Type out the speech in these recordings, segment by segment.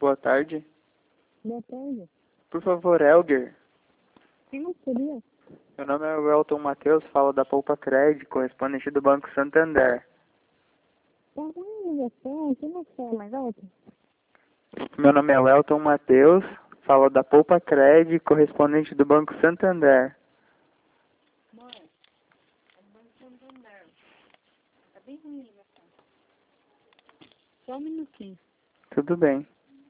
Boa tarde. Boa tarde. Por favor, Elger. Quem não seria? Meu nome é Welton Matheus, falo da Poupa Cred, correspondente do Banco Santander. Tá ruim a ligação, quem não fala mais alto? Meu nome é Welton Matheus, falo da Poupa Cred, correspondente do Banco Santander. Mãe, é do Banco Santander. Tá bem ruim a ligação. Só um minutinho. Tudo bem.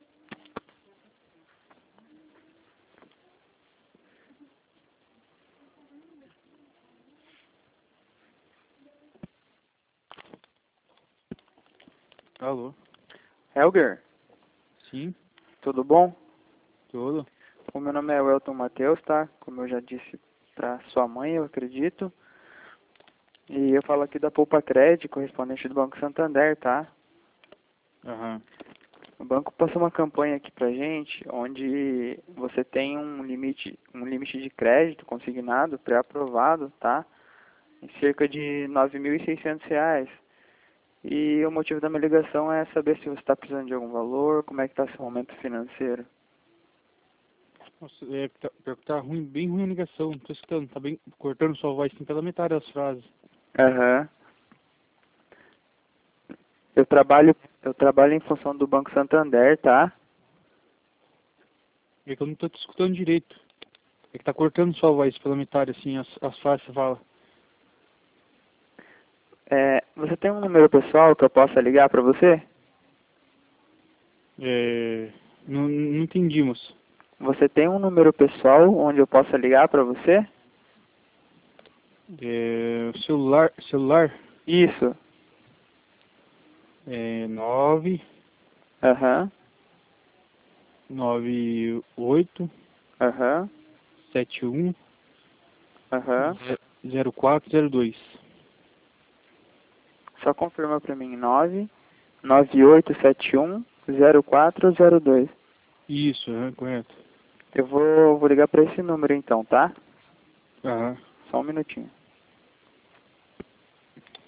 Alô? Elger, Sim, tudo bom? tudo. O meu nome é Welton Matheus, tá? Como eu já disse para sua mãe, eu acredito. E eu falo aqui da Poupa Cred, correspondente do Banco Santander, tá? Aham. O banco passou uma campanha aqui pra gente, onde você tem um limite de crédito consignado, pré-aprovado, tá? Em cerca de R$ 9.600. E o motivo da minha ligação é saber se você está precisando de algum valor, como é que está seu momento financeiro. Nossa, pior que tá ruim, bem ruim a ligação, não tô escutando, tá bem cortando sua voz assim pela metade das frases. Aham. Eu trabalho em função do Banco Santander, tá? É que eu não tô te escutando direito. É que tá cortando sua voz pela metade, assim, as frases que você fala. Você tem um número pessoal que eu possa ligar para você? Não entendi, moço. Você tem um número pessoal onde eu possa ligar para você? Celular, Isso. 9, Aham. 98, Aham. 71, Aham. 0402. Só confirma para mim. 998710402. Isso, correto. Eu vou ligar para esse número então, tá? Aham. Só um minutinho.